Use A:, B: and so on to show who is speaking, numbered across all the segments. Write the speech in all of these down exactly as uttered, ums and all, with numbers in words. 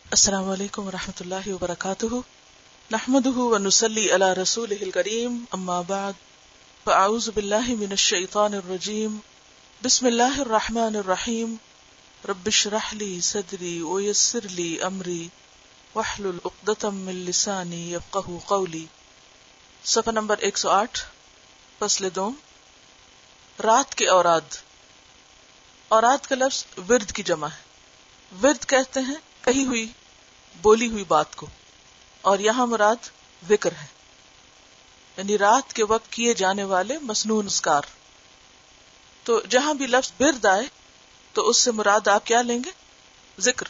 A: السلام علیکم ورحمۃ اللہ وبرکاتہ، نحمده ونصلی علی رسولہ الکریم، اما بعد فاعوذ باللہ من الشیطان الرجیم، بسم اللہ الرحمن الرحیم، رب اشرح لی صدری ویسر لی امری واحلل عقدۃ من لسانی یفقہوا قولی۔ صفحہ نمبر ایک سو آٹھ، فصل دوم، رات کے اوراد۔ اوراد کا لفظ ورد کی جمع ہے۔ ورد کہتے ہیں کہی ہوئی بولی ہوئی بات کو، اور یہاں مراد ذکر ہے، یعنی رات کے وقت کیے جانے والے مسنون اذکار۔ تو جہاں بھی لفظ ورد آئے تو اس سے مراد آپ کیا لیں گے؟ ذکر۔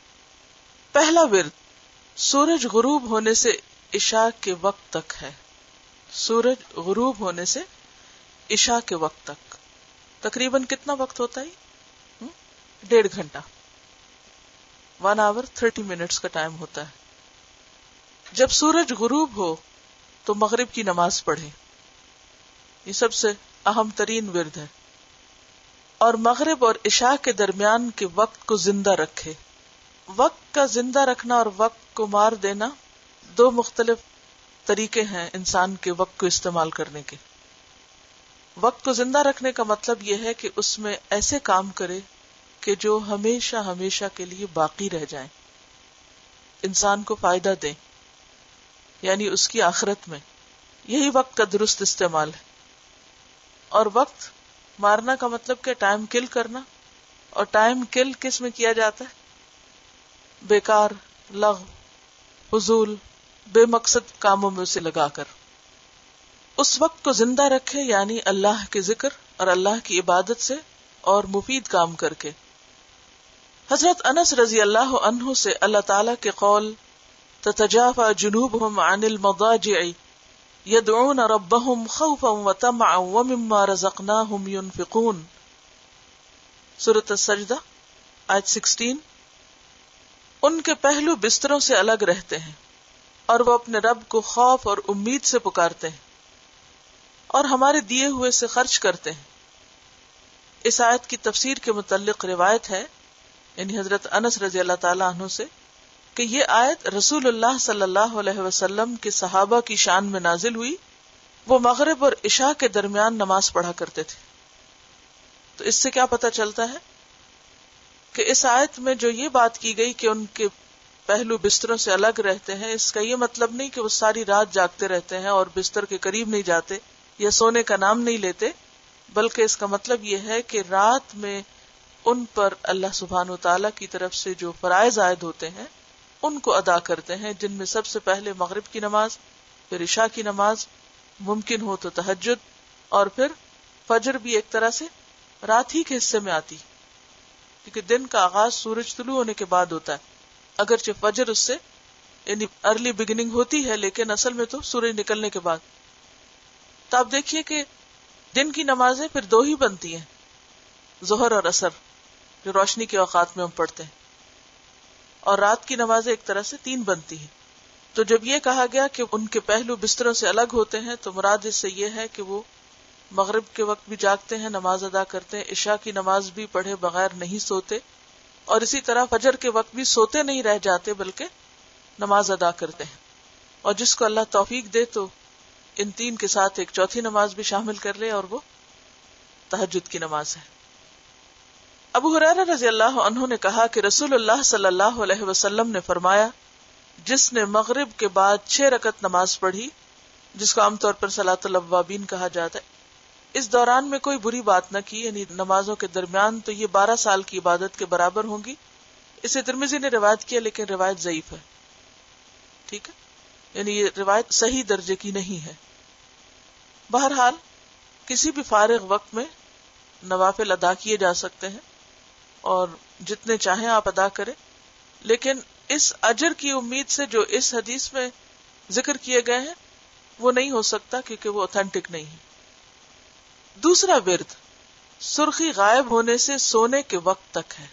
A: پہلا ورد سورج غروب ہونے سے عشاء کے وقت تک ہے۔ سورج غروب ہونے سے عشاء کے وقت تک تقریباً کتنا وقت ہوتا ہے؟ ڈیڑھ گھنٹہ، ون آور تھرٹی منٹس کا ٹائم ہوتا ہے۔ جب سورج غروب ہو تو مغرب کی نماز پڑھے، یہ سب سے اہم ترین ورد ہے، اور مغرب اور عشاء کے درمیان کے وقت کو زندہ رکھے۔ وقت کا زندہ رکھنا اور وقت کو مار دینا دو مختلف طریقے ہیں انسان کے وقت کو استعمال کرنے کے۔ وقت کو زندہ رکھنے کا مطلب یہ ہے کہ اس میں ایسے کام کرے کہ جو ہمیشہ ہمیشہ کے لیے باقی رہ جائیں، انسان کو فائدہ دیں، یعنی اس کی آخرت میں۔ یہی وقت کا درست استعمال ہے۔ اور وقت مارنا کا مطلب کہ ٹائم کل کرنا، اور ٹائم کل کس میں کیا جاتا ہے؟ بیکار، لغو، فضول، بے مقصد کاموں میں اسے لگا کر۔ اس وقت کو زندہ رکھے یعنی اللہ کے ذکر اور اللہ کی عبادت سے اور مفید کام کر کے۔ حضرت انس رضی اللہ عنہ سے اللہ تعالیٰ کے قول تتجافى جنوبهم عن المضاجع يدعون ربهم خوفا وطمعا ومما رزقناهم ينفقون، سورۃ السجدہ آیت سولہ۔ ان کے پہلو بستروں سے الگ رہتے ہیں اور وہ اپنے رب کو خوف اور امید سے پکارتے ہیں اور ہمارے دیے ہوئے سے خرچ کرتے ہیں۔ اس آیت کی تفسیر کے متعلق روایت ہے، یعنی حضرت انس رضی اللہ تعالیٰ عنہ سے، کہ یہ آیت رسول اللہ صلی اللہ علیہ وسلم کے صحابہ کی شان میں نازل ہوئی۔ وہ مغرب اور عشاء کے درمیان نماز پڑھا کرتے تھے۔ تو اس سے کیا پتہ چلتا ہے کہ اس آیت میں جو یہ بات کی گئی کہ ان کے پہلو بستروں سے الگ رہتے ہیں، اس کا یہ مطلب نہیں کہ وہ ساری رات جاگتے رہتے ہیں اور بستر کے قریب نہیں جاتے یا سونے کا نام نہیں لیتے، بلکہ اس کا مطلب یہ ہے کہ رات میں ان پر اللہ سبحانہ وتعالیٰ کی طرف سے جو فرائض عائد ہوتے ہیں ان کو ادا کرتے ہیں، جن میں سب سے پہلے مغرب کی نماز، پھر عشاء کی نماز، ممکن ہو تو تہجد، اور پھر فجر بھی ایک طرح سے رات ہی کے حصے میں آتی، کیونکہ دن کا آغاز سورج طلوع ہونے کے بعد ہوتا ہے، اگرچہ فجر اس سے یعنی ارلی بگننگ ہوتی ہے لیکن اصل میں تو سورج نکلنے کے بعد۔ تو آپ دیکھیے کہ دن کی نمازیں پھر دو ہی بنتی ہیں، ظہر اور عصر، جو روشنی کے اوقات میں ہم پڑھتے ہیں، اور رات کی نمازیں ایک طرح سے تین بنتی ہیں۔ تو جب یہ کہا گیا کہ ان کے پہلو بستروں سے الگ ہوتے ہیں تو مراد اس سے یہ ہے کہ وہ مغرب کے وقت بھی جاگتے ہیں، نماز ادا کرتے ہیں، عشاء کی نماز بھی پڑھے بغیر نہیں سوتے، اور اسی طرح فجر کے وقت بھی سوتے نہیں رہ جاتے بلکہ نماز ادا کرتے ہیں۔ اور جس کو اللہ توفیق دے تو ان تین کے ساتھ ایک چوتھی نماز بھی شامل کر لے، اور وہ تہجد کی نماز ہے۔ ابو ہریرہ رضی اللہ عنہ نے کہا کہ رسول اللہ صلی اللہ علیہ وسلم نے فرمایا، جس نے مغرب کے بعد چھ رکعت نماز پڑھی، جس کو عام طور پر صلاۃ الاوابین کہا جاتا ہے، اس دوران میں کوئی بری بات نہ کی، یعنی نمازوں کے درمیان، تو یہ بارہ سال کی عبادت کے برابر ہوں گی۔ اسے ترمذی نے روایت کیا لیکن روایت ضعیف ہے، ٹھیک ہے، یعنی یہ روایت صحیح درجے کی نہیں ہے۔ بہرحال کسی بھی فارغ وقت میں نوافل ادا کیے جا سکتے ہیں اور جتنے چاہیں آپ ادا کریں، لیکن اس اجر کی امید سے جو اس حدیث میں ذکر کیے گئے ہیں وہ نہیں ہو سکتا، کیونکہ وہ اوتھینٹک نہیں ہے۔ دوسرا ورد سرخی غائب ہونے سے سونے کے وقت تک ہے،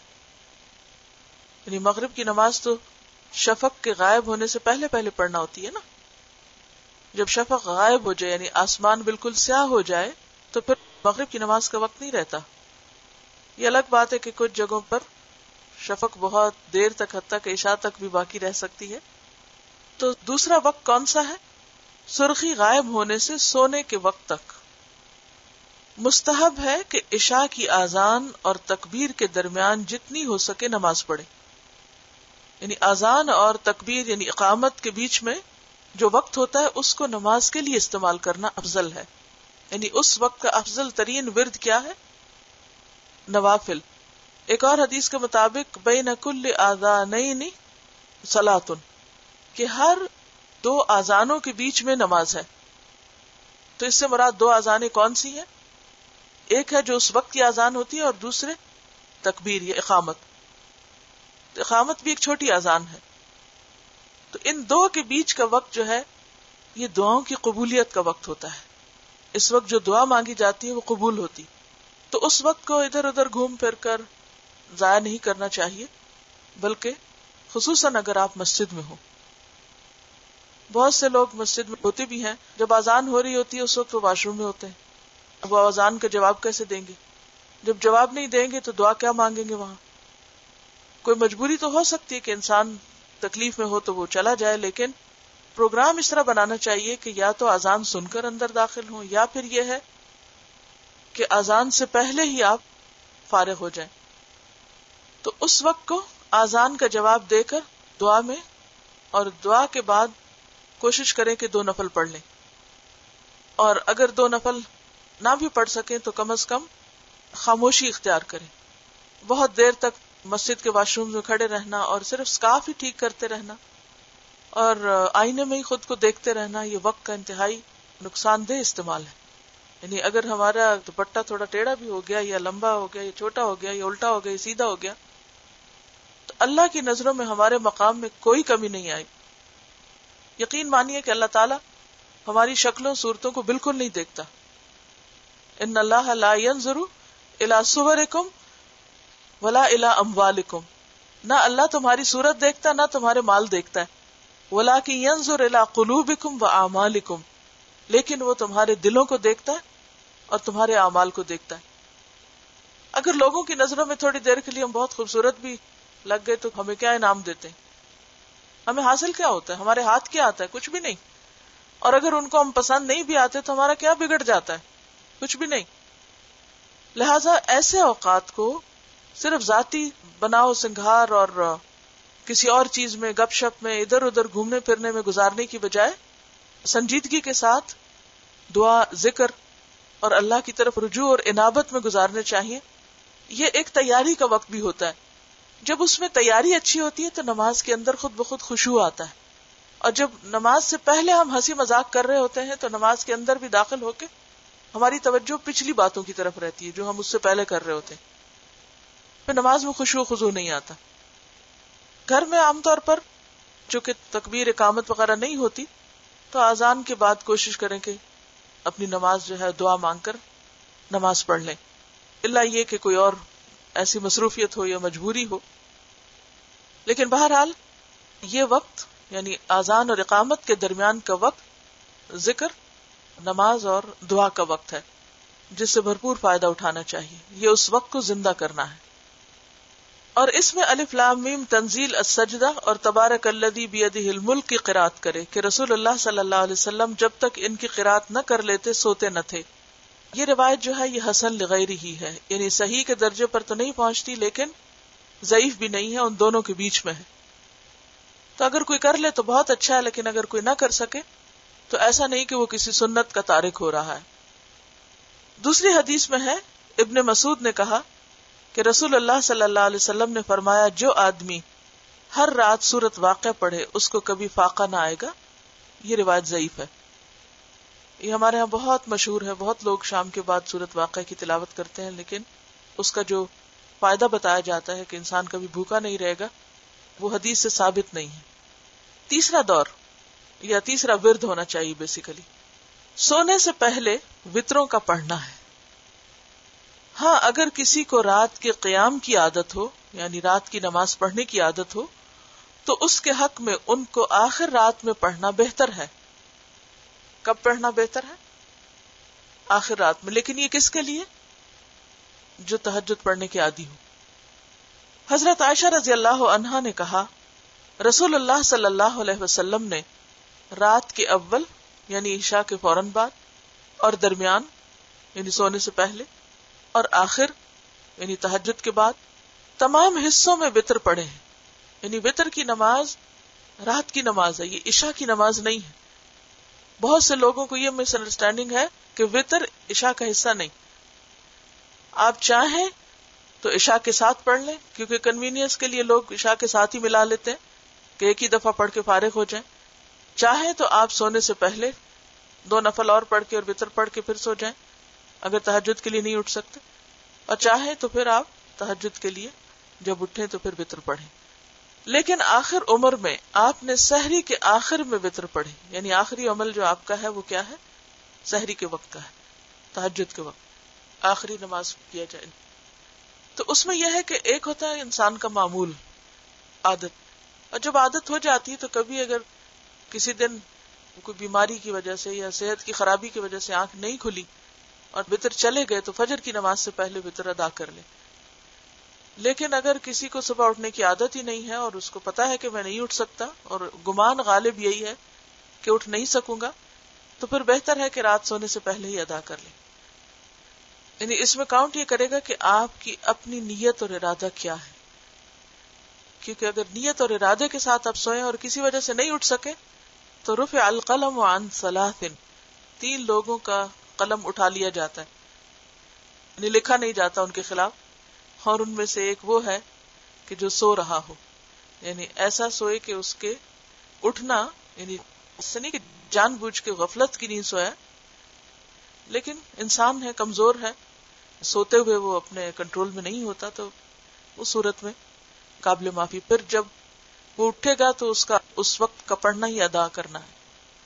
A: یعنی مغرب کی نماز تو شفق کے غائب ہونے سے پہلے پہلے پڑھنا ہوتی ہے نا۔ جب شفق غائب ہو جائے یعنی آسمان بالکل سیاہ ہو جائے تو پھر مغرب کی نماز کا وقت نہیں رہتا۔ یہ الگ بات ہے کہ کچھ جگہوں پر شفق بہت دیر تک حتیٰ کہ عشاء تک بھی باقی رہ سکتی ہے. تو دوسرا وقت کون سا ہے؟ سرخی غائب ہونے سے سونے کے وقت تک. مستحب ہے کہ عشاء کی اذان اور تکبیر کے درمیان جتنی ہو سکے نماز پڑھے. یعنی اذان اور تکبیر یعنی اقامت کے بیچ میں جو وقت ہوتا ہے اس کو نماز کے لیے استعمال کرنا افضل ہے. یعنی اس وقت کا افضل ترین ورد کیا ہے؟ نوافل. ایک اور حدیث کے مطابق بین کل آذانین صلاۃ، کہ ہر دو آذانوں کے بیچ میں نماز ہے. تو اس سے مراد دو آذانیں کون سی ہیں؟ ایک ہے جو اس وقت کی آذان ہوتی ہے اور دوسرے تکبیر یا اقامت. تو اقامت بھی ایک چھوٹی آذان ہے. تو ان دو کے بیچ کا وقت جو ہے یہ دعاؤں کی قبولیت کا وقت ہوتا ہے. اس وقت جو دعا مانگی جاتی ہے وہ قبول ہوتی. تو اس وقت کو ادھر ادھر گھوم پھر کر ضائع نہیں کرنا چاہیے، بلکہ خصوصاً اگر آپ مسجد میں ہو. بہت سے لوگ مسجد میں ہوتے بھی ہیں، جب اذان ہو رہی ہوتی ہے اس وقت وہ واش روم میں ہوتے ہیں. اب وہ اذان کا جواب کیسے دیں گے؟ جب جواب نہیں دیں گے تو دعا کیا مانگیں گے وہاں؟ کوئی مجبوری تو ہو سکتی ہے کہ انسان تکلیف میں ہو تو وہ چلا جائے، لیکن پروگرام اس طرح بنانا چاہیے کہ یا تو اذان سن کر اندر داخل ہوں، یا پھر یہ ہے کہ اذان سے پہلے ہی آپ فارغ ہو جائیں. تو اس وقت کو اذان کا جواب دے کر دعا میں، اور دعا کے بعد کوشش کریں کہ دو نفل پڑھ لیں. اور اگر دو نفل نہ بھی پڑھ سکیں تو کم از کم خاموشی اختیار کریں. بہت دیر تک مسجد کے واش روم میں کھڑے رہنا اور صرف سکارف ہی ٹھیک کرتے رہنا اور آئینے میں ہی خود کو دیکھتے رہنا، یہ وقت کا انتہائی نقصان دہ استعمال ہے. یعنی اگر ہمارا دوپٹہ تھوڑا ٹیڑھا بھی ہو گیا یا لمبا ہو گیا یا چھوٹا ہو گیا یا الٹا ہو گیا یا سیدھا ہو گیا تو اللہ کی نظروں میں ہمارے مقام میں کوئی کمی نہیں آئی. یقین مانیے کہ اللہ تعالیٰ ہماری شکلوں صورتوں کو بالکل نہیں دیکھتا. ان اللہ لا ينظر الى صورکم ولا الى اموالکم، نہ اللہ تمہاری صورت دیکھتا نہ تمہارے مال دیکھتا ہے. ولکن ينظر الى قلوبکم واعمالکم، لیکن وہ تمہارے دلوں کو دیکھتا ہے اور تمہارے اعمال کو دیکھتا ہے. اگر لوگوں کی نظروں میں تھوڑی دیر کے لیے ہم بہت خوبصورت بھی لگ گئے تو ہمیں کیا انعام دیتے ہیں؟ ہمیں حاصل کیا ہوتا ہے؟ ہمارے ہاتھ کیا آتا ہے؟ کچھ بھی نہیں. اور اگر ان کو ہم پسند نہیں بھی آتے تو ہمارا کیا بگڑ جاتا ہے؟ کچھ بھی نہیں. لہذا ایسے اوقات کو صرف ذاتی بناؤ سنگھار اور کسی اور چیز میں گپ شپ میں ادھر ادھر گھومنے پھرنے میں گزارنے کی بجائے سنجیدگی کے ساتھ دعا، ذکر اور اللہ کی طرف رجوع اور انابت میں گزارنے چاہیے. یہ ایک تیاری کا وقت بھی ہوتا ہے. جب اس میں تیاری اچھی ہوتی ہے تو نماز کے اندر خود بخود خشوع آتا ہے. اور جب نماز سے پہلے ہم ہنسی مذاق کر رہے ہوتے ہیں تو نماز کے اندر بھی داخل ہو کے ہماری توجہ پچھلی باتوں کی طرف رہتی ہے جو ہم اس سے پہلے کر رہے ہوتے ہیں. پھر نماز میں خشوع و خضوع نہیں آتا. گھر میں عام طور پر چونکہ تکبیر اقامت وغیرہ نہیں ہوتی تو اذان کے بعد کوشش کریں کہ اپنی نماز جو ہے دعا مانگ کر نماز پڑھ لیں، الا یہ کہ کوئی اور ایسی مصروفیت ہو یا مجبوری ہو. لیکن بہرحال یہ وقت یعنی اذان اور اقامت کے درمیان کا وقت ذکر، نماز اور دعا کا وقت ہے جس سے بھرپور فائدہ اٹھانا چاہیے. یہ اس وقت کو زندہ کرنا ہے. اور اس میں الف لام میم تنزیل السجدہ اور تبارک الذی بیدہ الملک کی قرات کرے کہ رسول اللہ صلی اللہ علیہ وسلم جب تک ان کی قرات نہ کر لیتے سوتے نہ تھے. یہ روایت جو ہے یہ حسن لغیر ہی ہے، یعنی صحیح کے درجے پر تو نہیں پہنچتی لیکن ضعیف بھی نہیں ہے، ان دونوں کے بیچ میں ہے. تو اگر کوئی کر لے تو بہت اچھا ہے، لیکن اگر کوئی نہ کر سکے تو ایسا نہیں کہ وہ کسی سنت کا تارک ہو رہا ہے. دوسری حدیث میں ہے ابن مسعود نے کہا کہ رسول اللہ صلی اللہ علیہ وسلم نے فرمایا جو آدمی ہر رات سورت واقعہ پڑھے اس کو کبھی فاقہ نہ آئے گا. یہ روایت ضعیف ہے. یہ ہمارے ہاں بہت مشہور ہے، بہت لوگ شام کے بعد سورت واقعہ کی تلاوت کرتے ہیں، لیکن اس کا جو فائدہ بتایا جاتا ہے کہ انسان کبھی بھوکا نہیں رہے گا وہ حدیث سے ثابت نہیں ہے. تیسرا دور یا تیسرا ورد ہونا چاہیے بیسیکلی سونے سے پہلے وتروں کا پڑھنا ہے. ہاں اگر کسی کو رات کے قیام کی عادت ہو یعنی رات کی نماز پڑھنے کی عادت ہو تو اس کے حق میں ان کو آخر رات میں پڑھنا بہتر ہے. کب پڑھنا بہتر ہے؟ آخر رات میں. لیکن یہ کس کے لیے؟ جو تہجد پڑھنے کے عادی ہو. حضرت عائشہ رضی اللہ عنہا نے کہا رسول اللہ صلی اللہ علیہ وسلم نے رات کے اول یعنی عشاء کے فوراً بعد اور درمیان یعنی سونے سے پہلے اور آخر یعنی تہجد کے بعد تمام حصوں میں وتر پڑھے ہیں. یعنی وتر کی نماز رات کی نماز ہے, یہ عشاء کی نماز نہیں ہے. بہت سے لوگوں کو یہ مس انڈرسٹینڈنگ ہے کہ وتر عشاء کا حصہ نہیں. آپ چاہیں تو عشاء کے ساتھ پڑھ لیں, کیونکہ کنوینئنس کے لیے لوگ عشاء کے ساتھ ہی ملا لیتے ہیں کہ ایک ہی دفعہ پڑھ کے فارغ ہو جائیں. چاہیں تو آپ سونے سے پہلے دو نفل اور پڑھ کے اور وتر پڑھ کے پھر سو جائیں اگر تہجد کے لیے نہیں اٹھ سکتے, اور چاہیں تو پھر آپ تہجد کے لیے جب اٹھیں تو پھر وتر پڑھیں. لیکن آخر عمر میں آپ نے سحری کے آخر میں وتر پڑھی, یعنی آخری عمل جو آپ کا ہے وہ کیا ہے, سحری کے وقت کا ہے, تہجد کے وقت آخری نماز کیا جائے. تو اس میں یہ ہے کہ ایک ہوتا ہے انسان کا معمول عادت, اور جب عادت ہو جاتی ہے تو کبھی اگر کسی دن کوئی بیماری کی وجہ سے یا صحت کی خرابی کی وجہ سے آنکھ نہیں کھلی اور وتر چلے گئے تو فجر کی نماز سے پہلے وتر ادا کر لیں. لیکن اگر کسی کو صبح اٹھنے کی عادت ہی نہیں ہے اور اس کو پتا ہے کہ میں نہیں اٹھ سکتا اور گمان غالب یہی ہے کہ اٹھ نہیں سکوں گا, تو پھر بہتر ہے کہ رات سونے سے پہلے ہی ادا کر لیں. یعنی اس میں کاؤنٹ یہ کرے گا کہ آپ کی اپنی نیت اور ارادہ کیا ہے, کیونکہ اگر نیت اور ارادے کے ساتھ آپ سوئیں اور کسی وجہ سے نہیں اٹھ سکے تو رفع القلم عن ثلاث, تین لوگوں کا قلم اٹھا لیا جاتا ہے, یعنی لکھا نہیں جاتا ان کے خلاف, اور ان میں سے ایک وہ ہے کہ جو سو رہا ہو, یعنی ایسا سوئے کہ اس کے اٹھنا یعنی اس سے نہیں کہ جان بوجھ کے غفلت کی نیند سویا, لیکن انسان ہے, کمزور ہے, سوتے ہوئے وہ اپنے کنٹرول میں نہیں ہوتا, تو اس صورت میں قابل معافی. پھر جب وہ اٹھے گا تو اس کا اس وقت کا پڑھنا ہی ادا کرنا ہے.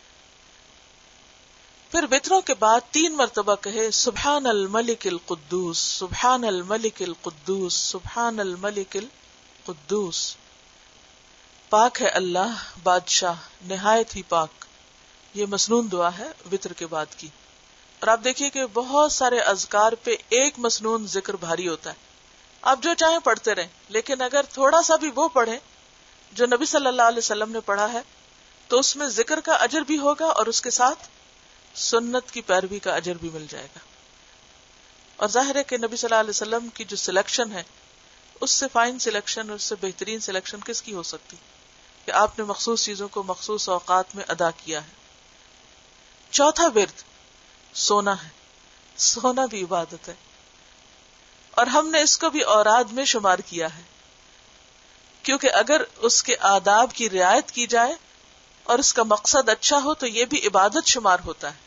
A: پھر وتروں کے بعد تین مرتبہ کہے سبحان الملک القدوس, سبحان الملک القدوس, سبحان الملک القدوس. پاک ہے اللہ بادشاہ نہایت ہی پاک. یہ مسنون دعا ہے وتر کے بعد کی. اور آپ دیکھیے کہ بہت سارے اذکار پہ ایک مسنون ذکر بھاری ہوتا ہے. آپ جو چاہیں پڑھتے رہیں, لیکن اگر تھوڑا سا بھی وہ پڑھیں جو نبی صلی اللہ علیہ وسلم نے پڑھا ہے تو اس میں ذکر کا اجر بھی ہوگا اور اس کے ساتھ سنت کی پیروی کا اجر بھی مل جائے گا. اور ظاہر ہے کہ نبی صلی اللہ علیہ وسلم کی جو سلیکشن ہے اس سے فائن سلیکشن اور اس سے بہترین سلیکشن کس کی ہو سکتی کہ آپ نے مخصوص چیزوں کو مخصوص اوقات میں ادا کیا ہے. چوتھا ورد سونا ہے. سونا بھی عبادت ہے, اور ہم نے اس کو بھی اوراد میں شمار کیا ہے, کیونکہ اگر اس کے آداب کی رعایت کی جائے اور اس کا مقصد اچھا ہو تو یہ بھی عبادت شمار ہوتا ہے.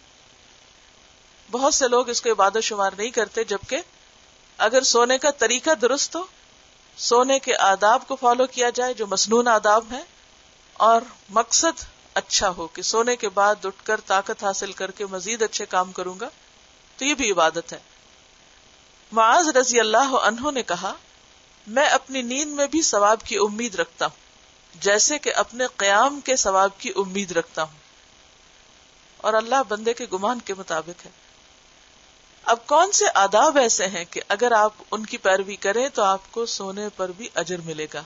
A: بہت سے لوگ اس کو عبادت شمار نہیں کرتے, جبکہ اگر سونے کا طریقہ درست ہو, سونے کے آداب کو فالو کیا جائے جو مسنون آداب ہیں, اور مقصد اچھا ہو کہ سونے کے بعد اٹھ کر طاقت حاصل کر کے مزید اچھے کام کروں گا, تو یہ بھی عبادت ہے. معاذ رضی اللہ عنہ نے کہا میں اپنی نیند میں بھی ثواب کی امید رکھتا ہوں جیسے کہ اپنے قیام کے ثواب کی امید رکھتا ہوں, اور اللہ بندے کے گمان کے مطابق ہے. اب کون سے آداب ایسے ہیں کہ اگر آپ ان کی پیروی کریں تو آپ کو سونے پر بھی اجر ملے گا؟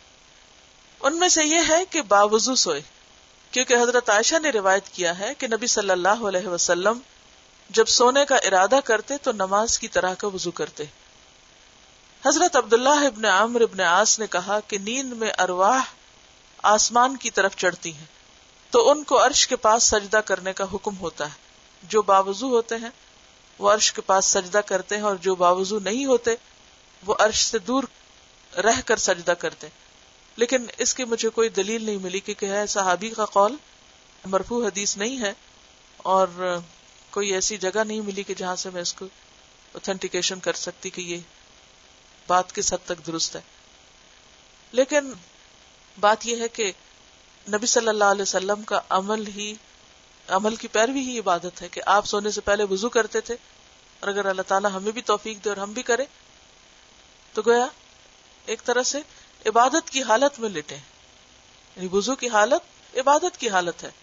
A: ان میں سے یہ ہے کہ باوضو سوئے, کیونکہ حضرت عائشہ نے روایت کیا ہے کہ نبی صلی اللہ علیہ وسلم جب سونے کا ارادہ کرتے تو نماز کی طرح کا وضو کرتے. حضرت عبداللہ ابن عمرو ابن عاص نے کہا کہ نیند میں ارواح آسمان کی طرف چڑھتی ہیں تو ان کو عرش کے پاس سجدہ کرنے کا حکم ہوتا ہے. جو باوضو ہوتے ہیں وہ عرش کے پاس سجدہ کرتے ہیں, اور جو باوضو نہیں ہوتے وہ عرش سے دور رہ کر سجدہ کرتے. لیکن اس کی مجھے کوئی دلیل نہیں ملی کہ ہے صحابی کا قول, مرفوع حدیث نہیں ہے, اور کوئی ایسی جگہ نہیں ملی کہ جہاں سے میں اس کو اوتھینٹیکیشن کر سکتی کہ یہ بات کس حد تک درست ہے. لیکن بات یہ ہے کہ نبی صلی اللہ علیہ وسلم کا عمل ہی عمل کی پیروی ہی عبادت ہے کہ آپ سونے سے پہلے وضو کرتے تھے, اور اگر اللہ تعالیٰ ہمیں بھی توفیق دے اور ہم بھی کریں تو گویا ایک طرح سے عبادت کی حالت میں لیٹے, یعنی وضو کی حالت عبادت کی حالت ہے.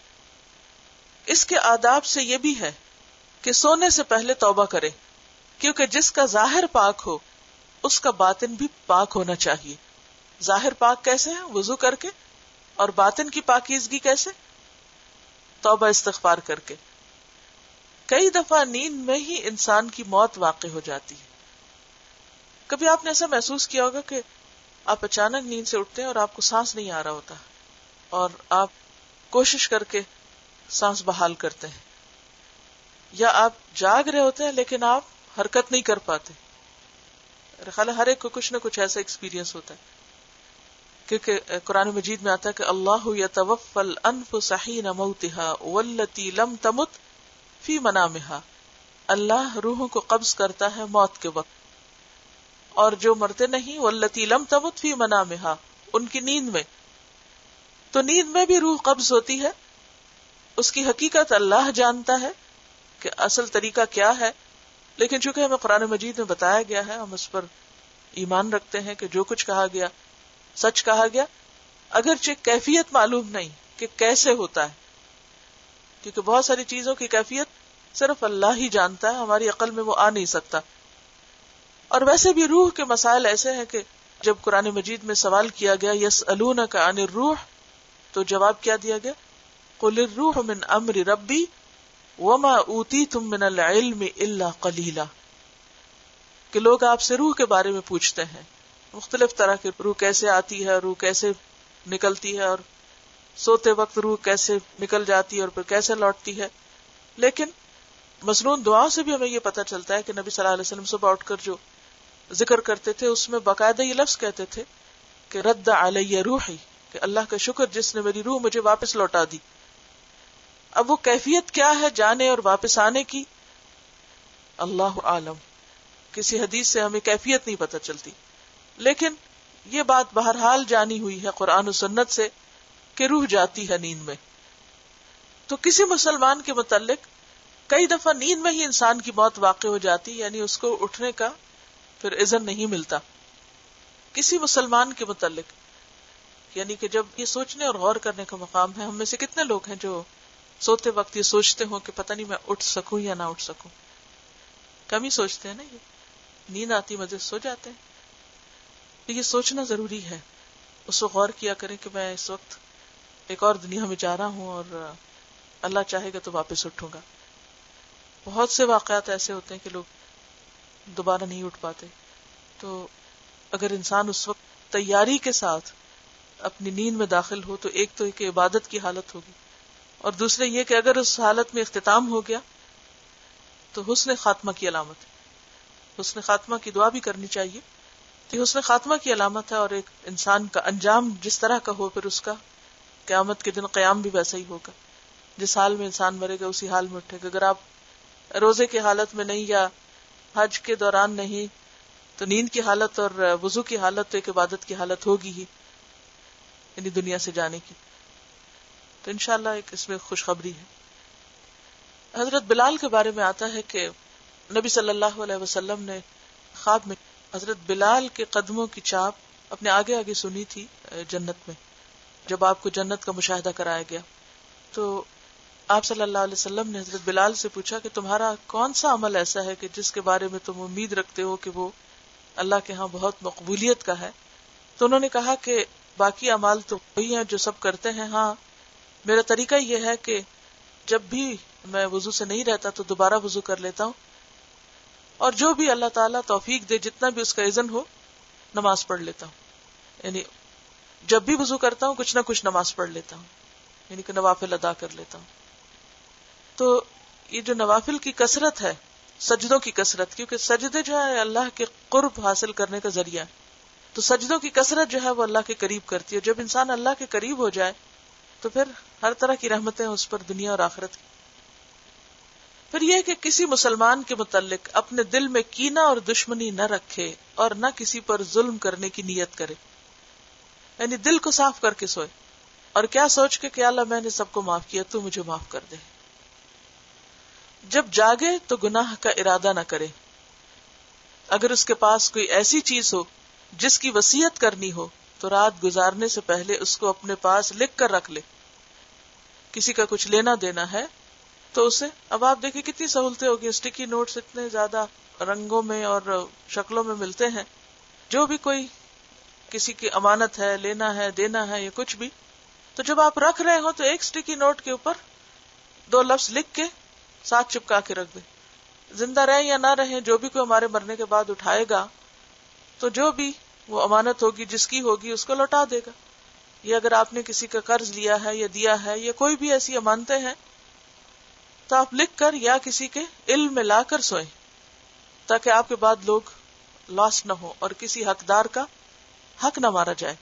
A: اس کے آداب سے یہ بھی ہے کہ سونے سے پہلے توبہ کرے, کیونکہ جس کا ظاہر پاک ہو اس کا باطن بھی پاک ہونا چاہیے. ظاہر پاک کیسے ہیں؟ وضو کر کے. اور باطن کی پاکیزگی کیسے؟ توبہ استغفار کر کے. کئی دفعہ نیند میں ہی انسان کی موت واقع ہو جاتی ہے. کبھی آپ نے ایسا محسوس کیا ہوگا کہ آپ اچانک نیند سے اٹھتے ہیں اور آپ کو سانس نہیں آ رہا ہوتا اور آپ کوشش کر کے سانس بحال کرتے ہیں, یا آپ جاگ رہے ہوتے ہیں لیکن آپ حرکت نہیں کر پاتے. خیال ہر ایک کو کچھ نہ کچھ ایسا ایکسپیرینس ہوتا ہے, کیونکہ قرآن مجید میں آتا ہے کہ اللہ یتوفی الانفس حین موتها والتی لم تمت فی منامها, اللہ روحوں کو قبض کرتا ہے موت کے وقت, اور جو مرتے نہیں والتی لم تمت فی منامها, ان کی نیند میں. تو نیند میں بھی روح قبض ہوتی ہے, اس کی حقیقت اللہ جانتا ہے کہ اصل طریقہ کیا ہے, لیکن چونکہ ہمیں قرآن مجید میں بتایا گیا ہے ہم اس پر ایمان رکھتے ہیں کہ جو کچھ کہا گیا سچ کہا گیا, اگرچہ کیفیت معلوم نہیں کہ کیسے ہوتا ہے, کیونکہ بہت ساری چیزوں کی کیفیت صرف اللہ ہی جانتا ہے, ہماری عقل میں وہ آ نہیں سکتا. اور ویسے بھی روح کے مسائل ایسے ہیں کہ جب قرآن مجید میں سوال کیا گیا یسألونک عن الروح, تو جواب کیا دیا گیا؟ قل الروح من امر ربی وما اوتیتم من العلم الا قلیلا, کہ لوگ آپ سے روح کے بارے میں پوچھتے ہیں, مختلف طرح کی روح کیسے آتی ہے, روح کیسے نکلتی ہے, اور سوتے وقت روح کیسے نکل جاتی ہے اور پھر کیسے لوٹتی ہے. لیکن مسنون دعا سے بھی ہمیں یہ پتہ چلتا ہے کہ نبی صلی اللہ علیہ وسلم صبح اٹھ کر جو ذکر کرتے تھے اس میں باقاعدہ یہ لفظ کہتے تھے کہ رد علی روحی, کہ اللہ کا شکر جس نے میری روح مجھے واپس لوٹا دی. اب وہ کیفیت کیا ہے جانے اور واپس آنے کی, اللہ عالم, کسی حدیث سے ہمیں کیفیت نہیں پتہ چلتی, لیکن یہ بات بہرحال جانی ہوئی ہے قرآن و سنت سے کہ روح جاتی ہے نیند میں. تو کسی مسلمان کے متعلق کئی دفعہ نیند میں ہی انسان کی موت واقع ہو جاتی, یعنی اس کو اٹھنے کا پھر اذن نہیں ملتا. کسی مسلمان کے متعلق, یعنی کہ جب یہ سوچنے اور غور کرنے کا مقام ہے, ہم میں سے کتنے لوگ ہیں جو سوتے وقت یہ سوچتے ہوں کہ پتہ نہیں میں اٹھ سکوں یا نہ اٹھ سکوں؟ کم ہی سوچتے ہیں نا, یہ نیند آتی مجھے سو جاتے ہیں. یہ سوچنا ضروری ہے, اس کو غور کیا کریں کہ میں اس وقت ایک اور دنیا میں جا رہا ہوں اور اللہ چاہے گا تو واپس اٹھوں گا. بہت سے واقعات ایسے ہوتے ہیں کہ لوگ دوبارہ نہیں اٹھ پاتے. تو اگر انسان اس وقت تیاری کے ساتھ اپنی نیند میں داخل ہو تو ایک تو ایک عبادت کی حالت ہوگی, اور دوسرے یہ کہ اگر اس حالت میں اختتام ہو گیا تو حسن خاتمہ کی علامت ہے. حسن خاتمہ کی دعا بھی کرنی چاہیے, یہ حسن خاتمہ کی علامت ہے, اور ایک انسان کا انجام جس طرح کا ہو پھر اس کا قیامت کے دن قیام بھی ویسا ہی ہوگا. جس حال میں انسان مرے گا اسی حال میں اٹھے گا. اگر آپ روزے کی حالت میں نہیں یا حج کے دوران نہیں تو نیند کی حالت اور وضو کی حالت تو ایک عبادت کی حالت ہوگی ہی, یعنی دنیا سے جانے کی. تو انشاءاللہ ایک اس میں خوشخبری ہے. حضرت بلال کے بارے میں آتا ہے کہ نبی صلی اللہ علیہ وسلم نے خواب میں حضرت بلال کے قدموں کی چاپ اپنے آگے آگے سنی تھی جنت میں, جب آپ کو جنت کا مشاہدہ کرایا گیا. تو آپ صلی اللہ علیہ وسلم نے حضرت بلال سے پوچھا کہ تمہارا کون سا عمل ایسا ہے کہ جس کے بارے میں تم امید رکھتے ہو کہ وہ اللہ کے ہاں بہت مقبولیت کا ہے؟ تو انہوں نے کہا کہ باقی اعمال تو وہی ہیں جو سب کرتے ہیں, ہاں میرا طریقہ یہ ہے کہ جب بھی میں وضو سے نہیں رہتا تو دوبارہ وضو کر لیتا ہوں, اور جو بھی اللہ تعالیٰ توفیق دے جتنا بھی اس کا اذن ہو نماز پڑھ لیتا ہوں. یعنی جب بھی وضو کرتا ہوں کچھ نہ کچھ نماز پڑھ لیتا ہوں, یعنی کہ نوافل ادا کر لیتا ہوں. تو یہ جو نوافل کی کثرت ہے, سجدوں کی کثرت, کیونکہ سجدے جو ہے اللہ کے قرب حاصل کرنے کا ذریعہ, تو سجدوں کی کثرت جو ہے وہ اللہ کے قریب کرتی ہے. جب انسان اللہ کے قریب ہو جائے تو پھر ہر طرح کی رحمتیں اس پر دنیا اور آخرت کی. پھر یہ کہ کسی مسلمان کے متعلق اپنے دل میں کینہ اور دشمنی نہ رکھے اور نہ کسی پر ظلم کرنے کی نیت کرے, یعنی دل کو صاف کر کے سوئے اور کیا سوچ کے کہ اللہ میں نے سب کو معاف کیا, تو مجھے معاف کر دے. جب جاگے تو گناہ کا ارادہ نہ کرے. اگر اس کے پاس کوئی ایسی چیز ہو جس کی وصیت کرنی ہو تو رات گزارنے سے پہلے اس کو اپنے پاس لکھ کر رکھ لے. کسی کا کچھ لینا دینا ہے تو اسے, اب آپ دیکھیں کتنی سہولتیں ہوگی, اسٹیکی نوٹس اتنے زیادہ رنگوں میں اور شکلوں میں ملتے ہیں. جو بھی کوئی کسی کی امانت ہے، لینا ہے، دینا ہے یا کچھ بھی، تو جب آپ رکھ رہے ہو تو ایک سٹیکی نوٹ کے اوپر دو لفظ لکھ کے ساتھ چپکا کے رکھ دیں. زندہ رہیں یا نہ رہیں، جو بھی کوئی ہمارے مرنے کے بعد اٹھائے گا تو جو بھی وہ امانت ہوگی جس کی ہوگی اس کو لوٹا دے گا. یا اگر آپ نے کسی کا قرض لیا ہے یا دیا ہے یا کوئی بھی ایسی امانتیں ہیں تو آپ لکھ کر یا کسی کے علم میں لا کر سوئیں تاکہ آپ کے بعد لوگ لاس نہ ہو اور کسی حقدار کا حق نہ مارا جائے.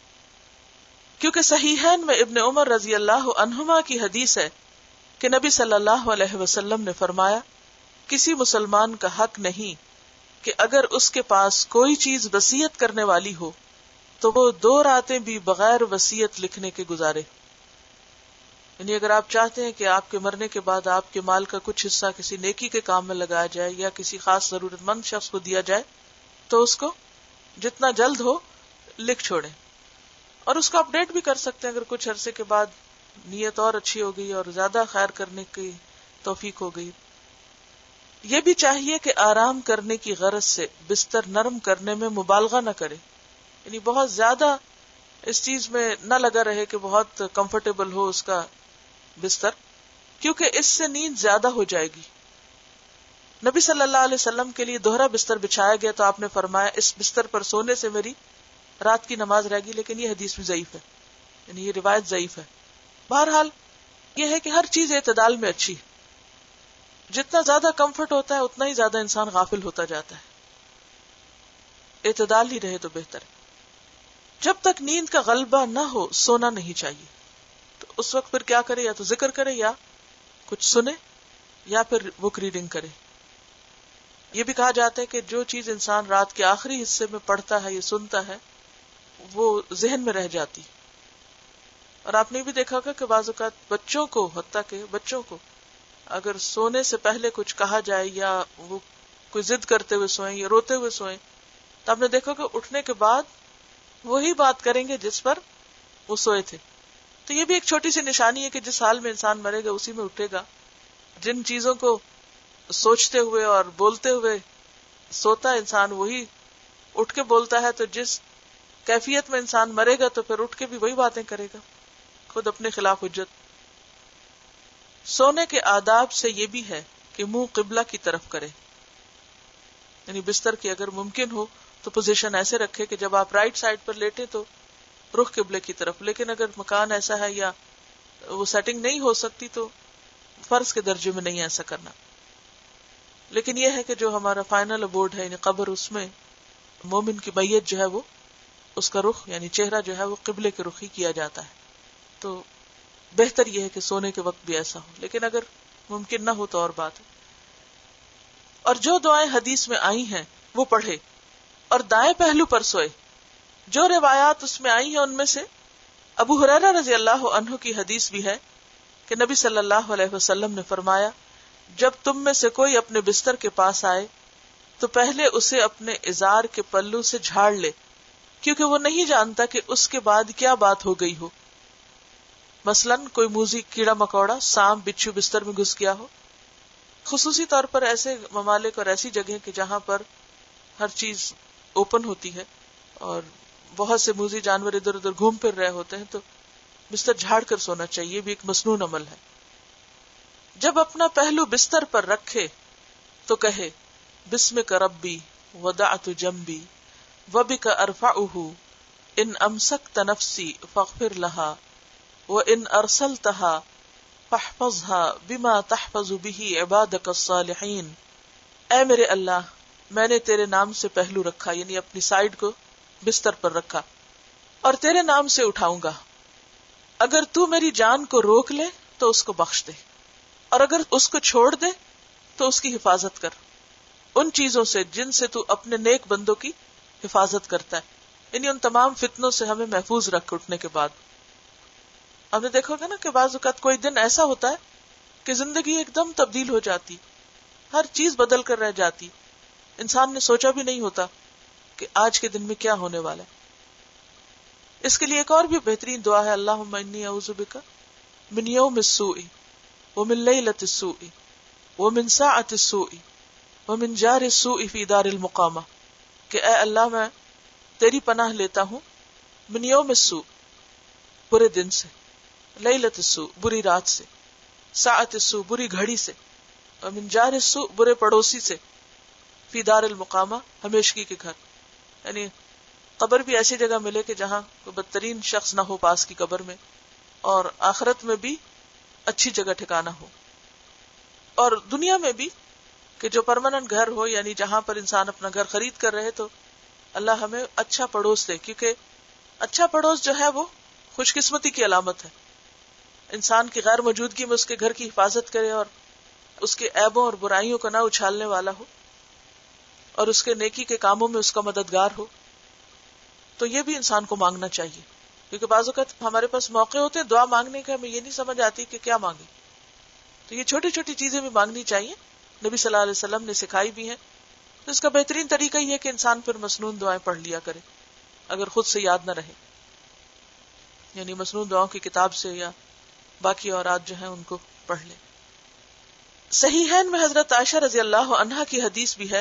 A: کیونکہ صحیحین میں ابن عمر رضی اللہ عنہما کی حدیث ہے کہ نبی صلی اللہ علیہ وسلم نے فرمایا کسی مسلمان کا حق نہیں کہ اگر اس کے پاس کوئی چیز وصیت کرنے والی ہو تو وہ دو راتیں بھی بغیر وصیت لکھنے کے گزارے. یعنی اگر آپ چاہتے ہیں کہ آپ کے مرنے کے بعد آپ کے مال کا کچھ حصہ کسی نیکی کے کام میں لگایا جائے یا کسی خاص ضرورت مند شخص کو دیا جائے تو اس کو جتنا جلد ہو لکھ چھوڑیں، اور اس کو اپڈیٹ بھی کر سکتے ہیں اگر کچھ عرصے کے بعد نیت اور اچھی ہو گئی اور زیادہ خیر کرنے کی توفیق ہو گئی. یہ بھی چاہیے کہ آرام کرنے کی غرض سے بستر نرم کرنے میں مبالغہ نہ کرے، یعنی بہت زیادہ اس چیز میں نہ لگا رہے کہ بہت کمفرٹیبل ہو اس کا بستر، کیونکہ اس سے نیند زیادہ ہو جائے گی. نبی صلی اللہ علیہ وسلم کے لیے دوہرا بستر بچھایا گیا تو آپ نے فرمایا اس بستر پر سونے سے میری رات کی نماز رہ گی، لیکن یہ حدیث بھی ضعیف ہے، یعنی یہ روایت ضعیف ہے. بہرحال یہ ہے کہ ہر چیز اعتدال میں اچھی، جتنا زیادہ کمفرٹ ہوتا ہے اتنا ہی زیادہ انسان غافل ہوتا جاتا ہے. اعتدال ہی رہے تو بہتر ہے. جب تک نیند کا غلبہ نہ ہو سونا نہیں چاہیے. تو اس وقت پھر کیا کرے؟ یا تو ذکر کرے یا کچھ سنے یا پھر بک ریڈنگ کرے. یہ بھی کہا جاتا ہے کہ جو چیز انسان رات کے آخری حصے میں پڑھتا ہے یا سنتا ہے وہ ذہن میں رہ جاتی. اور آپ نے بھی دیکھا ہوگا کہ بعض اوقات بچوں کو، حتیٰ کہ بچوں کو اگر سونے سے پہلے کچھ کہا جائے یا وہ کوئی ضد کرتے ہوئے سوئیں یا روتے ہوئے سوئیں تو آپ نے دیکھا کہ اٹھنے کے بعد وہی بات کریں گے جس پر وہ سوئے تھے. تو یہ بھی ایک چھوٹی سی نشانی ہے کہ جس حال میں انسان مرے گا اسی میں اٹھے گا. جن چیزوں کو سوچتے ہوئے اور بولتے ہوئے سوتا انسان وہی اٹھ کے بولتا ہے، تو جس کیفیت میں انسان مرے گا تو پھر اٹھ کے بھی وہی باتیں کرے گا، خود اپنے خلاف حجت. سونے کے آداب سے یہ بھی ہے کہ منہ قبلہ کی طرف کرے، یعنی بستر کی اگر ممکن ہو تو پوزیشن ایسے رکھے کہ جب آپ رائٹ سائڈ پر لیٹے تو رخ قبلے کی طرف. لیکن اگر مکان ایسا ہے یا وہ سیٹنگ نہیں ہو سکتی تو فرض کے درجے میں نہیں ایسا کرنا. لیکن یہ ہے کہ جو ہمارا فائنل ابورڈ ہے یعنی قبر، اس میں مومن کی میت جو ہے وہ اس کا رخ یعنی چہرہ جو ہے وہ قبلے کے رخ ہی کیا جاتا ہے. تو بہتر یہ ہے کہ سونے کے وقت بھی ایسا ہو، لیکن اگر ممکن نہ ہو تو اور بات ہے. اور جو دعائیں حدیث میں آئی ہیں وہ پڑھے اور دائیں پہلو پر سوئے. جو روایات اس میں آئی ہیں ان میں سے ابو ہریرہ رضی اللہ عنہ کی حدیث بھی ہے کہ نبی صلی اللہ علیہ وسلم نے فرمایا جب تم میں سے کوئی اپنے بستر کے پاس آئے تو پہلے اسے اپنے ازار کے پلو سے جھاڑ لے، کیونکہ وہ نہیں جانتا کہ اس کے بعد کیا بات ہو گئی ہو. مثلاً کوئی موذی کیڑا مکوڑا، سانپ، بچھو بستر میں گھس گیا ہو. خصوصی طور پر ایسے ممالک اور ایسی جگہیں کہ جہاں پر ہر چیز اوپن ہوتی ہے اور بہت سے موذی جانور ادھر ادھر گھوم پھر رہے ہوتے ہیں تو بستر جھاڑ کر سونا چاہیے، بھی ایک مسنون عمل ہے. جب اپنا پہلو بستر پر رکھے تو کہے بسمک ربی وضعت جنبی وبک ارفعہ ان امسکت نفسی فاغفر لها وان ارسلتها فاحفظها بما تحفظ به عبادك الصالحین. اے میرے اللہ، میں نے تیرے نام سے پہلو رکھا، یعنی اپنی سائیڈ کو بستر پر رکھا، اور تیرے نام سے اٹھاؤں گا. اگر تو میری جان کو روک لے تو اس کو بخش دے، اور اگر اس کو چھوڑ دے تو اس کی حفاظت کر ان چیزوں سے جن سے تو اپنے نیک بندوں کی حفاظت کرتا ہے. یعنی ان تمام فتنوں سے ہمیں محفوظ رکھ اٹھنے کے بعد. ہم نے دیکھو گا نا کہ بعض اوقات کوئی دن ایسا ہوتا ہے کہ زندگی ایک دم تبدیل ہو جاتی، ہر چیز بدل کر رہ جاتی، انسان نے سوچا بھی نہیں ہوتا کہ آج کے دن میں کیا ہونے والا ہے. اس کے لیے ایک اور بھی بہترین دعا ہے، اللہم انی اعوذ بک من یوم السوء ومن لیلۃ السوء ومن ساعۃ السوء ومن جار السوء فی دار المقامہ. کہ اے اللہ، میں تیری پناہ لیتا ہوں من یوم السوء برے دن سے، لیلۃ السوء بری رات سے، ساعۃ السوء بری گھڑی سے، اور من جار السوء برے پڑوسی سے، فی دار المقامہ ہمیشگی کے گھر، یعنی قبر بھی ایسی جگہ ملے کہ جہاں کوئی بدترین شخص نہ ہو پاس کی قبر میں، اور آخرت میں بھی اچھی جگہ ٹھکانا ہو، اور دنیا میں بھی کہ جو پرماننٹ گھر ہو، یعنی جہاں پر انسان اپنا گھر خرید کر رہے تو اللہ ہمیں اچھا پڑوس دے، کیونکہ اچھا پڑوس جو ہے وہ خوش قسمتی کی علامت ہے. انسان کی غیر موجودگی میں اس کے گھر کی حفاظت کرے اور اس کے عیبوں اور برائیوں کو نہ اچھالنے والا ہو، اور اس کے نیکی کے کاموں میں اس کا مددگار ہو. تو یہ بھی انسان کو مانگنا چاہیے، کیونکہ بعض اوقات ہمارے پاس موقع ہوتے ہیں دعا مانگنے کے، ہمیں یہ نہیں سمجھ آتی کہ کیا مانگے. تو یہ چھوٹی چھوٹی چیزیں بھی مانگنی چاہیے، نبی صلی اللہ علیہ وسلم نے سکھائی بھی ہیں. تو اس کا بہترین طریقہ یہ ہے کہ انسان پھر مسنون دعائیں پڑھ لیا کرے اگر خود سے یاد نہ رہے، یعنی مسنون دعاؤں کی کتاب سے یا باقی اورات جو ہیں ان کو پڑھ لے. صحیحین میں حضرت عائشہ رضی اللہ عنہا کی حدیث بھی ہے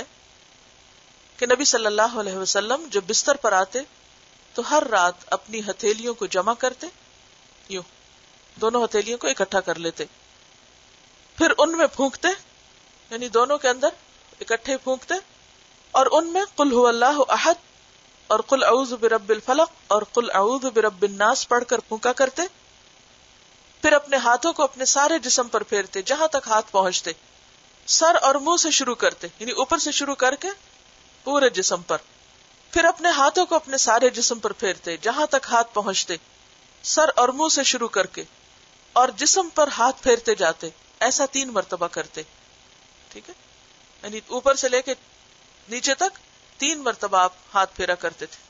A: کہ نبی صلی اللہ علیہ وسلم جب بستر پر آتے تو ہر رات اپنی ہتھیلیوں کو جمع کرتے، یوں دونوں ہتھیلیوں کو اکٹھا کر لیتے، پھر ان میں پھونکتے، یعنی دونوں کے اندر اکٹھے پھونکتے، اور ان میں قل هو اللہ احد اور قل اعوذ برب الفلق اور قل اعوذ برب الناس پڑھ کر پھونکا کرتے. پھر اپنے ہاتھوں کو اپنے سارے جسم پر پھیرتے جہاں تک ہاتھ پہنچتے، سر اور منہ سے شروع کرتے، یعنی اوپر سے شروع کر کے پورے جسم پر. پھر اپنے ہاتھوں کو اپنے سارے جسم پر پھیرتے جہاں تک ہاتھ پہنچتے، سر اور منہ سے شروع کر کے، اور جسم پر ہاتھ پھیرتے جاتے. ایسا تین مرتبہ کرتے، ٹھیک ہے، یعنی اوپر سے لے کے نیچے تک تین مرتبہ آپ ہاتھ پھیرا کرتے تھے.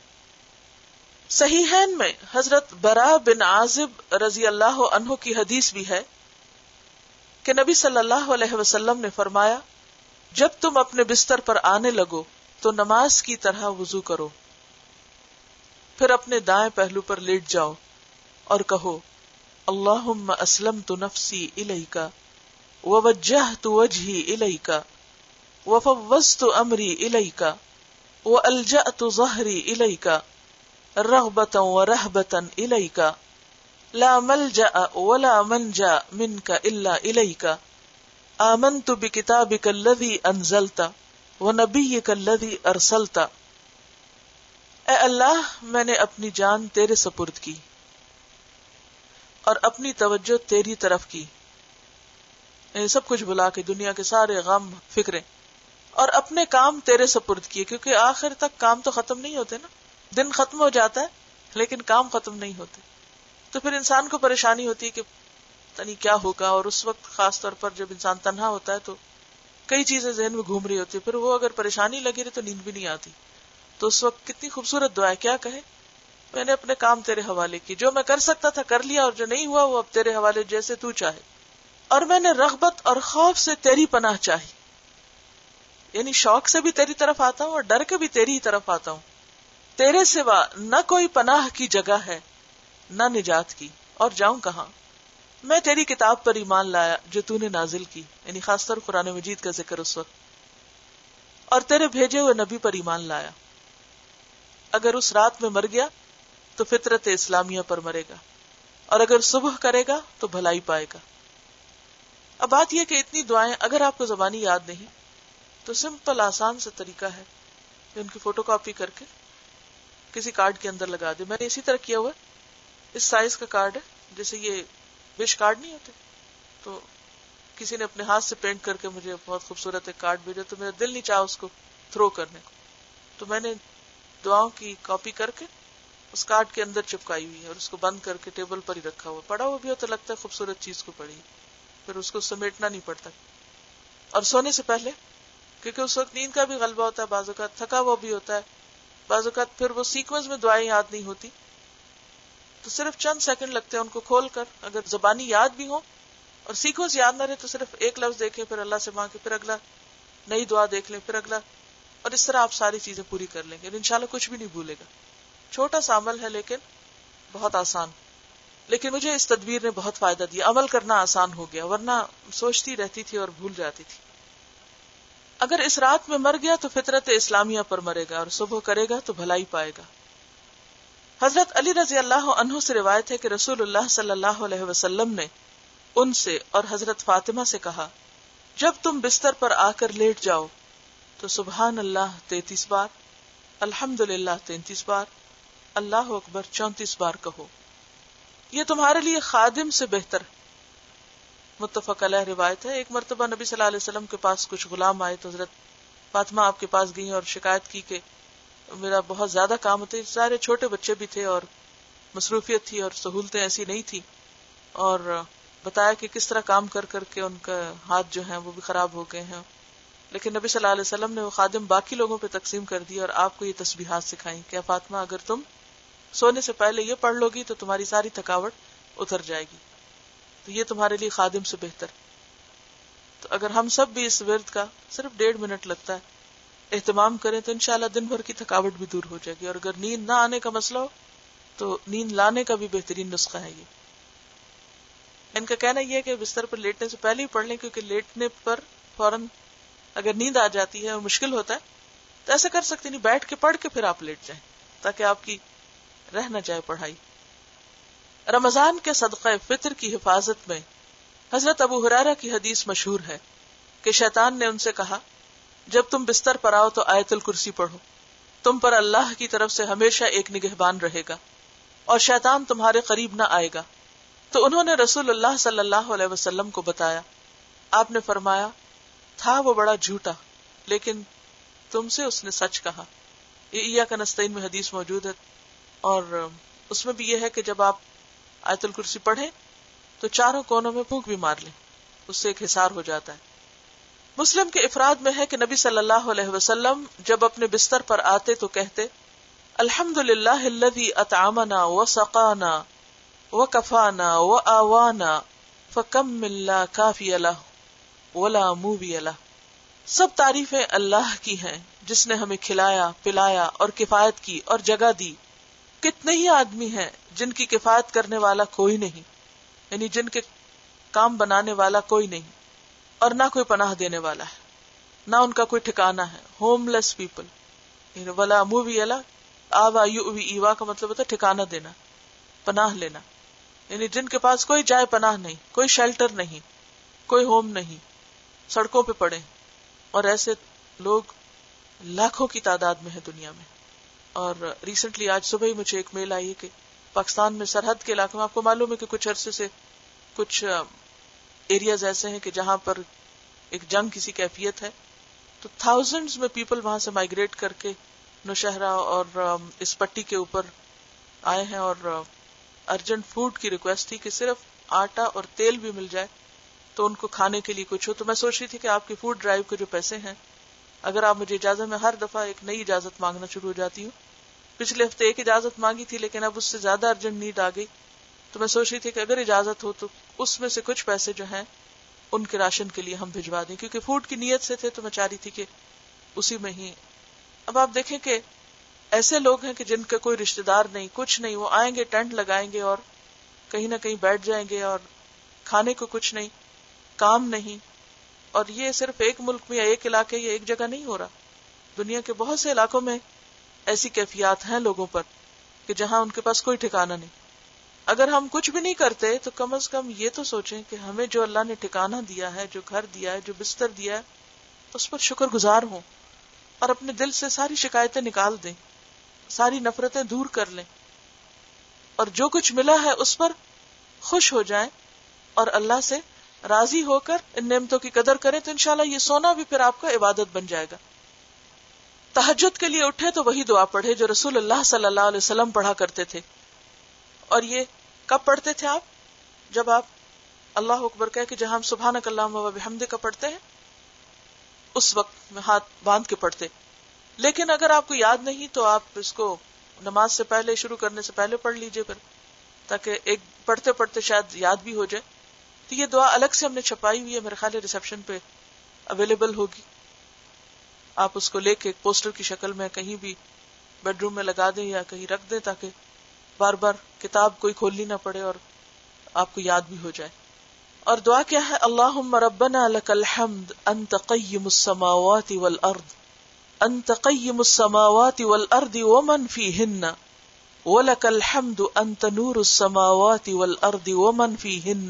A: صحیحین میں حضرت برا بن عازب رضی اللہ عنہ کی حدیث بھی ہے کہ نبی صلی اللہ علیہ وسلم نے فرمایا، جب تم اپنے بستر پر آنے لگو تو نماز کی طرح وضو کرو، پھر اپنے دائیں پہلو پر لیٹ جاؤ اور کہو اللہم اسلمت نفسی الیک ووجہت وجہی الیک وفوضت امری الیک والجأت ظہری الیک رغبتا ورہبتا الیک لا ملجأ ولا منجا منک الا الیک آمنت بکتابک الذی انزلت ونبیک الذی ارسلت. اے اللہ، میں نے اپنی جان تیرے سپرد کی اور اپنی توجہ تیری طرف کی، یعنی سب کچھ بلا کے دنیا کے سارے غم فکریں، اور اپنے کام تیرے سپرد کیے، کیونکہ آخر تک کام تو ختم نہیں ہوتے نا، دن ختم ہو جاتا ہے لیکن کام ختم نہیں ہوتے. تو پھر انسان کو پریشانی ہوتی ہے کہ پتہ نہیں کیا ہوگا، اور اس وقت خاص طور پر جب انسان تنہا ہوتا ہے تو کئی چیزیں ذہن میں گھوم رہی ہوتی ہے، پھر وہ اگر پریشانی لگی رہے تو نیند بھی نہیں آتی. تو اس وقت کتنی خوبصورت دعا ہے، کیا کہے، میں نے اپنے کام تیرے حوالے کی، جو میں کر سکتا تھا کر لیا، اور جو نہیں ہوا وہ اب تیرے حوالے، جیسے تو چاہے. اور میں نے رغبت اور خوف سے تیری پناہ چاہی، یعنی شوق سے بھی تیری طرف آتا ہوں اور ڈر کے بھی تیری ہی طرف آتا ہوں. تیرے سوا نہ کوئی پناہ کی جگہ ہے نہ نجات کی، اور جاؤں کہاں. میں تیری کتاب پر ایمان لایا جو تو نے نازل کی، یعنی خاص طور قرآن مجید کا ذکر اس وقت، اور تیرے بھیجے ہوئے نبی پر ایمان لایا. اگر اس رات میں مر گیا تو فطرت اسلامیہ پر مرے گا، اور اگر صبح کرے گا تو بھلائی پائے گا. اب بات یہ کہ اتنی دعائیں اگر آپ کو زبانی یاد نہیں تو سمپل آسان سا طریقہ ہے کہ ان کی فوٹو کاپی کر کے کسی کارڈ کے اندر لگا دے. میں نے اسی طرح کیا ہوا، اس سائز کا کارڈ ہے، جیسے یہ وش کارڈ نہیں ہوتے، تو کسی نے اپنے ہاتھ سے پینٹ کر کے مجھے بہت خوبصورت ایک کارڈ بھیجا، تو میرا دل نہیں چاہا اس کو تھرو کرنے کو، تو میں نے دعاؤں کی کاپی کر کے اس کارڈ کے اندر چپکائی ہوئی ہے، اور اس کو بند کر کے ٹیبل پر ہی رکھا ہوا. پڑا ہوا بھی ہو تو لگتا ہے خوبصورت چیز کو پڑھی، پھر اس کو سمیٹنا نہیں پڑتا. اور سونے سے پہلے، کیونکہ اس وقت نیند کا بھی غلبہ ہوتا ہے، بعض اوقات تھکا ہوا بھی ہوتا ہے، بعض اوقات پھر وہ سیکوینس میں دعائیں یاد نہیں ہوتی، تو صرف چند سیکنڈ لگتے ہیں ان کو کھول کر، اگر زبانی یاد بھی ہو اور سیکوینس یاد نہ رہے تو صرف ایک لفظ دیکھیں، پھر اللہ سے مانگے، پھر اگلا نئی دعا دیکھ لیں، پھر اگلا، اور اس طرح آپ ساری چیزیں پوری کر لیں گے، انشاءاللہ کچھ بھی نہیں بھولے گا. چھوٹا سا عمل ہے لیکن بہت آسان، لیکن مجھے اس تدبیر نے بہت فائدہ دیا، عمل کرنا آسان ہو گیا، ورنہ سوچتی رہتی تھی اور بھول جاتی تھی. اگر اس رات میں مر گیا تو فطرت اسلامیہ پر مرے گا اور صبح کرے گا تو بھلائی پائے گا. حضرت علی رضی اللہ عنہ سے روایت ہے کہ رسول اللہ صلی اللہ علیہ وسلم نے ان سے اور حضرت فاطمہ سے کہا جب تم بستر پر آ کر لیٹ جاؤ تو سبحان اللہ تینتیس بار، الحمدللہ تینتیس بار، اللہ اکبر چونتیس بار کہو. یہ تمہارے لیے خادم سے بہتر. متفق علیہ روایت ہے. ایک مرتبہ نبی صلی اللہ علیہ وسلم کے پاس کچھ غلام آئے تو حضرت فاطمہ آپ کے پاس گئی اور شکایت کی کہ میرا بہت زیادہ کام ہوتے، سارے چھوٹے بچے بھی تھے اور مصروفیت تھی اور سہولتیں ایسی نہیں تھی، اور بتایا کہ کس طرح کام کر کر کے ان کا ہاتھ جو ہیں وہ بھی خراب ہو گئے ہیں. لیکن نبی صلی اللہ علیہ وسلم نے وہ خادم باقی لوگوں پہ تقسیم کر دی اور آپ کو یہ تسبیحات سکھائیں کہ فاطمہ اگر تم سونے سے پہلے یہ پڑھ لو گی تو تمہاری ساری تھکاوٹ اتر جائے گی، تو یہ تمہارے لیے خادم سے بہتر. تو اگر ہم سب بھی اس ورد کا صرف ڈیڑھ منٹ لگتا ہے اہتمام کریں تو انشاءاللہ دن بھر کی تھکاوٹ بھی دور ہو جائے گی. اور اگر نیند نہ آنے کا مسئلہ ہو تو نیند لانے کا بھی بہترین نسخہ ہے یہ. ان کا کہنا یہ ہے کہ بستر پر لیٹنے سے پہلے ہی پڑھ لیں، کیونکہ لیٹنے پر فوراً اگر نیند آ جاتی ہے اور مشکل ہوتا ہے تو ایسا کر سکتے نہیں، بیٹھ کے پڑھ کے پھر آپ لیٹ جائیں تاکہ آپ کی رہ نہ جائے پڑھائی. رمضان کے صدقہ فطر کی حفاظت میں حضرت ابو ہریرہ کی حدیث مشہور ہے کہ شیطان نے ان سے کہا جب تم بستر پر آؤ تو آیت الکرسی پڑھو، تم پر اللہ کی طرف سے ہمیشہ ایک نگہبان رہے گا اور شیطان تمہارے قریب نہ آئے گا. تو انہوں نے رسول اللہ صلی اللہ علیہ وسلم کو بتایا. آپ نے فرمایا تھا وہ بڑا جھوٹا لیکن تم سے اس نے سچ کہا. یہ ایاک نستعین میں حدیث موجود ہے اور اس میں بھی یہ ہے کہ جب آپ آیت الکرسی پڑھیں تو چاروں کونوں میں پھونک بھی مار لیں، اس سے ایک حصار ہو جاتا ہے. مسلم کے افراد میں ہے کہ نبی صلی اللہ علیہ وسلم جب اپنے بستر پر آتے تو کہتے الحمدللہ الذی اطعمنا وسقانا وکفانا وآوانا فکم من لا کافی لہ ولا مووی لہ. سب تعریفیں اللہ کی ہیں جس نے ہمیں کھلایا پلایا اور کفایت کی اور جگہ دی. کتنے ہی آدمی ہیں جن کی کفایت کرنے والا کوئی نہیں، یعنی جن کے کام بنانے والا کوئی نہیں اور نہ کوئی پناہ دینے والا ہے، نہ ان کا کوئی ٹھکانہ ہے. Homeless people. ولا مووی اللہ آوا یؤوی ایوا کا مطلب ہوتا ہے ٹھکانہ دینا، پناہ لینا، یعنی جن کے پاس کوئی جائے پناہ نہیں، کوئی شیلٹر نہیں، کوئی ہوم نہیں، سڑکوں پہ پڑے. اور ایسے لوگ لاکھوں کی تعداد میں ہے دنیا میں. اور ریسنٹلی آج صبح ہی مجھے ایک میل آئی ہے کہ پاکستان میں سرحد کے علاقے میں آپ کو معلوم ہے کہ کچھ عرصے سے کچھ ایریاز ایسے ہیں کہ جہاں پر ایک جنگ کسی کیفیت ہے، تو تھاؤزنڈز میں پیپل وہاں سے مائگریٹ کر کے نوشہرہ اور اس پٹی کے اوپر آئے ہیں اور ارجنٹ فوڈ کی ریکویسٹ تھی کہ صرف آٹا اور تیل بھی مل جائے تو ان کو کھانے کے لیے کچھ ہو. تو میں سوچ رہی تھی کہ آپ کی فوڈ ڈرائیو کے جو پیسے ہیں اگر آپ مجھے اجازت، میں ہر دفعہ ایک نئی اجازت مانگنا شروع ہو جاتی ہوں. پچھلے ہفتے ایک اجازت مانگی تھی لیکن اب اس سے زیادہ ارجنٹ نیڈ آ گئی، تو میں سوچ رہی تھی کہ اگر اجازت ہو تو اس میں سے کچھ پیسے جو ہیں ان کے راشن کے لیے ہم بھجوا دیں، کیونکہ فوڈ کی نیت سے تھے تو میں چاہ رہی تھی کہ اسی میں ہی. اب آپ دیکھیں کہ ایسے لوگ ہیں کہ جن کا کوئی رشتہ دار نہیں، کچھ نہیں، وہ آئیں گے ٹینٹ لگائیں گے اور کہیں نہ کہیں بیٹھ جائیں گے اور کھانے کو کچھ نہیں، کام نہیں. اور یہ صرف ایک ملک میں یا ایک علاقے یا ایک جگہ نہیں ہو رہا، دنیا کے بہت سے علاقوں میں ایسی کیفیات ہیں لوگوں پر کہ جہاں ان کے پاس کوئی ٹھکانہ نہیں. اگر ہم کچھ بھی نہیں کرتے تو کم از کم یہ تو سوچیں کہ ہمیں جو اللہ نے ٹھکانہ دیا ہے، جو گھر دیا ہے، جو بستر دیا ہے، اس پر شکر گزار ہوں اور اپنے دل سے ساری شکایتیں نکال دیں، ساری نفرتیں دور کر لیں اور جو کچھ ملا ہے اس پر خوش ہو جائیں اور اللہ سے راضی ہو کر ان نعمتوں کی قدر کریں. تو انشاءاللہ یہ سونا بھی پھر آپ کا عبادت بن جائے گا. تہجد کے لیے اٹھے تو وہی دعا پڑھے جو رسول اللہ صلی اللہ علیہ وسلم پڑھا کرتے تھے. اور یہ کب پڑھتے تھے آپ؟ جب آپ اللہ اکبر کہہ کہ جہاں ہم سبحانک اللہم و بحمدک پڑھتے ہیں اس وقت میں ہاتھ باندھ کے پڑھتے. لیکن اگر آپ کو یاد نہیں تو آپ اس کو نماز سے پہلے، شروع کرنے سے پہلے پڑھ لیجئے پھر، تاکہ ایک پڑھتے پڑھتے شاید یاد بھی ہو جائے. تو یہ دعا الگ سے ہم نے چھپائی ہوئی ہے، میرے خیال ریسپشن پہ اویلیبل ہوگی. آپ اس کو لے کے ایک پوسٹر کی شکل میں کہیں بھی بیڈ روم میں لگا دیں یا کہیں رکھ دیں تاکہ بار بار کتاب کوئی کھولنی نہ پڑے اور آپ کو یاد بھی ہو جائے. اور دعا کیا ہے؟ اللہم ربنا لک الحمد انت قیم السماوات والارض انت قیم السماوات والارض ومن فیہن ولک الحمد انت نور السماوات والارض ومن فیہن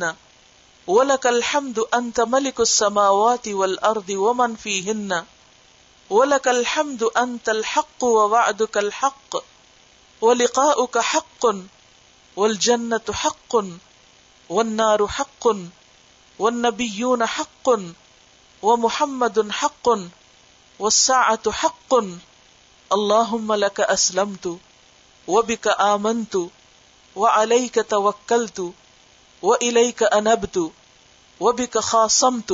A: ولک الحمد انت ملک السماوات والارض ومن فیہن ولک الحمد انت الحق ووعدک الحق ولقاؤک حق والجنة حق والنار حق والنبیون حق ومحمد حق والساعة حق اللہم لک اسلمت وبک آمنت وعلیک توکلت وإلیک انبت وبک خاصمت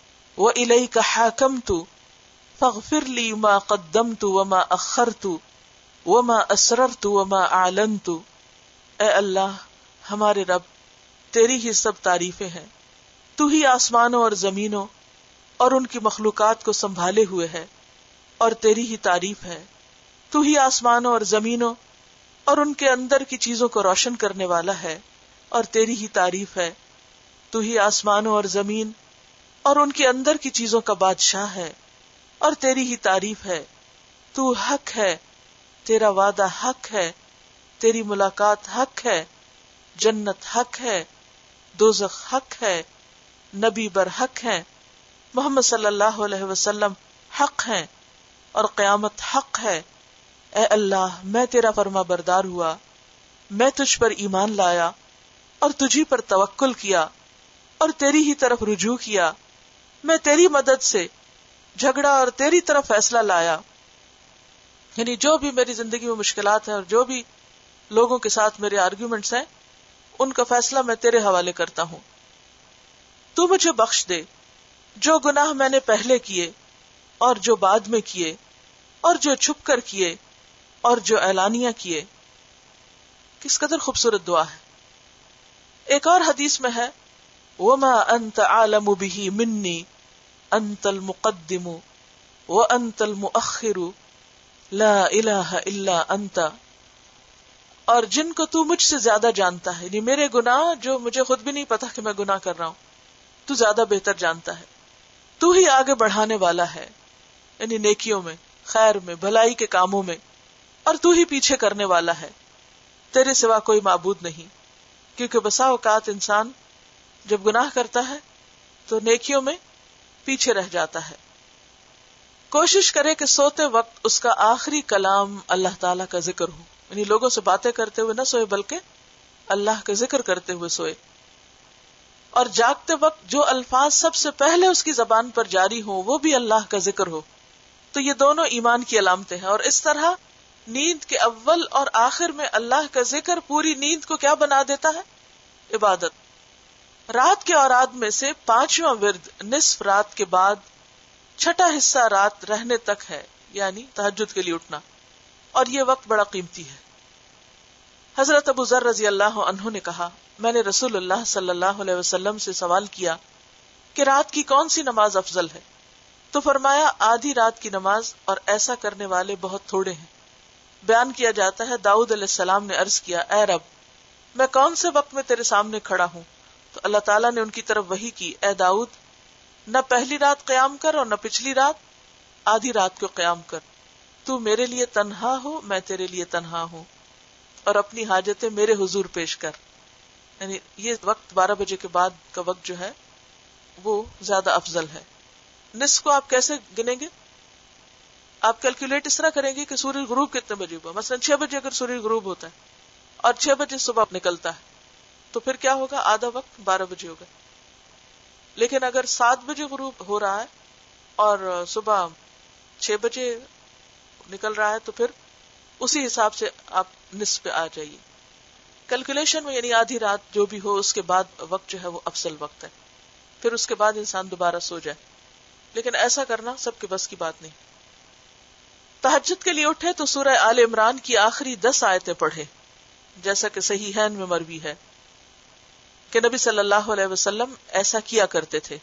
A: وإلیک حاکمت فاغفر لی ما قدمت وما اخرت وما اسررت وما اعلنت۔ اے اللہ ہمارے رب، تیری ہی سب تعریفیں ہیں، تو ہی آسمانوں اور زمینوں اور ان کی مخلوقات کو سنبھالے ہوئے ہے، اور تیری ہی تعریف ہے۔ تو ہی آسمانوں اور زمینوں اور ان کے اندر کی چیزوں کو روشن کرنے والا ہے، اور تیری ہی تعریف ہے۔ تو ہی آسمانوں اور زمین اور ان کے اندر کی چیزوں کا بادشاہ ہے، اور تیری ہی تعریف ہے۔ تو حق ہے، تیرا وعدہ حق ہے، تیری ملاقات حق ہے، جنت حق ہے، دوزخ حق ہے، نبی برحق ہیں، محمد صلی اللہ علیہ وسلم حق ہیں، اور قیامت حق ہے۔ اے اللہ میں تیرا فرما بردار ہوا، میں تجھ پر ایمان لایا اور تجھی پر توکل کیا اور تیری ہی طرف رجوع کیا۔ میں تیری مدد سے جھگڑا اور تیری طرف فیصلہ لایا، یعنی جو بھی میری زندگی میں مشکلات ہیں اور جو بھی لوگوں کے ساتھ میرے آرگیومنٹس ہیں، ان کا فیصلہ میں تیرے حوالے کرتا ہوں۔ تو مجھے بخش دے جو گناہ میں نے پہلے کیے اور جو بعد میں کیے، اور جو چھپ کر کیے اور جو اعلانیہ کیے۔ کس قدر خوبصورت دعا ہے۔ ایک اور حدیث میں ہے وما انت عالم به منی انت المقدم وانت المؤخر لا الہ الا انت۔ اور جن کو تو مجھ سے زیادہ جانتا ہے، یعنی میرے گناہ جو مجھے خود بھی نہیں پتا کہ میں گناہ کر رہا ہوں، تو زیادہ بہتر جانتا ہے۔ تو ہی آگے بڑھانے والا ہے، یعنی نیکیوں میں، خیر میں، بھلائی کے کاموں میں، اور تو ہی پیچھے کرنے والا ہے۔ تیرے سوا کوئی معبود نہیں، کیونکہ بسا اوقات انسان جب گناہ کرتا ہے تو نیکیوں میں پیچھے رہ جاتا ہے۔ کوشش کرے کہ سوتے وقت اس کا آخری کلام اللہ تعالیٰ کا ذکر ہو، یعنی لوگوں سے باتیں کرتے ہوئے نہ سوئے بلکہ اللہ کا ذکر کرتے ہوئے سوئے، اور جاگتے وقت جو الفاظ سب سے پہلے اس کی زبان پر جاری ہوں وہ بھی اللہ کا ذکر ہو۔ تو یہ دونوں ایمان کی علامتیں ہیں، اور اس طرح نیند کے اول اور آخر میں اللہ کا ذکر پوری نیند کو کیا بنا دیتا ہے؟ عبادت۔ رات کے اوراد میں سے پانچواں ورد نصف رات کے بعد چھٹا حصہ رات رہنے تک ہے، یعنی تہجد کے لیے اٹھنا، اور یہ وقت بڑا قیمتی ہے۔ حضرت ابو ذر رضی اللہ عنہ نے کہا، میں نے رسول اللہ صلی اللہ علیہ وسلم سے سوال کیا کہ رات کی کون سی نماز افضل ہے؟ تو فرمایا آدھی رات کی نماز، اور ایسا کرنے والے بہت تھوڑے ہیں۔ بیان کیا جاتا ہے داؤد علیہ السلام نے عرض کیا، اے رب میں کون سے وقت میں تیرے سامنے کھڑا ہوں؟ تو اللہ تعالیٰ نے ان کی طرف وحی کی، اے داؤد نہ پہلی رات قیام کر اور نہ پچھلی رات، آدھی رات کو قیام کر۔ تو میرے لیے تنہا ہو، میں تیرے لیے تنہا ہوں، اور اپنی حاجتیں میرے حضور پیش کر۔ یعنی یہ وقت بارہ بجے کے بعد کا وقت جو ہے وہ زیادہ افضل ہے۔ نصف کو آپ کیسے گنیں گے؟ آپ کیلکولیٹ اس طرح کریں گے کہ سورج غروب کتنے بجے ہوا، مثلا چھ بجے اگر سورج غروب ہوتا ہے اور چھ بجے صبح نکلتا ہے تو پھر کیا ہوگا؟ آدھا وقت بارہ بجے ہوگا۔ لیکن اگر سات بجے غروب ہو رہا ہے اور صبح چھ بجے نکل رہا ہے تو پھر اسی حساب سے آپ نصف پہ آ جائیے۔ کیلکولیشن میں یعنی آدھی رات جو بھی ہو اس کے بعد وقت جو ہے وہ افضل وقت ہے، پھر اس کے بعد انسان دوبارہ سو جائے، لیکن ایسا کرنا سب کے بس کی بات نہیں۔ تہجد کے لیے اٹھے تو سورہ آل عمران کی آخری دس آیتیں پڑھے، جیسا کہ صحیحین میں مروی ہے کہ نبی صلی اللہ علیہ وسلم ایسا کیا کرتے تھے،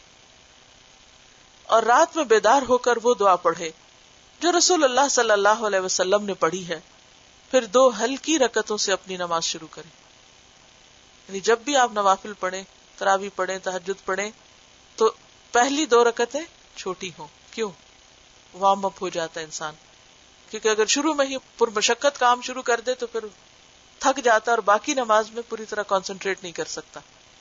A: اور رات میں بیدار ہو کر وہ دعا پڑھے جو رسول اللہ صلی اللہ علیہ وسلم نے پڑھی ہے، پھر دو ہلکی رکعتوں سے اپنی نماز شروع کریں۔ یعنی جب بھی آپ نوافل پڑھیں تراویح پڑھیں، تہجد پڑھیں، تو پہلی دو رکعتیں چھوٹی ہوں. کیوں؟ وارم اپ ہو جاتا ہے انسان، کیونکہ اگر شروع میں ہی پرمشقت کام شروع کر دے تو پھر تھک جاتا اور باقی نماز میں پوری طرح کنسنٹریٹ نہیں کر سکتا.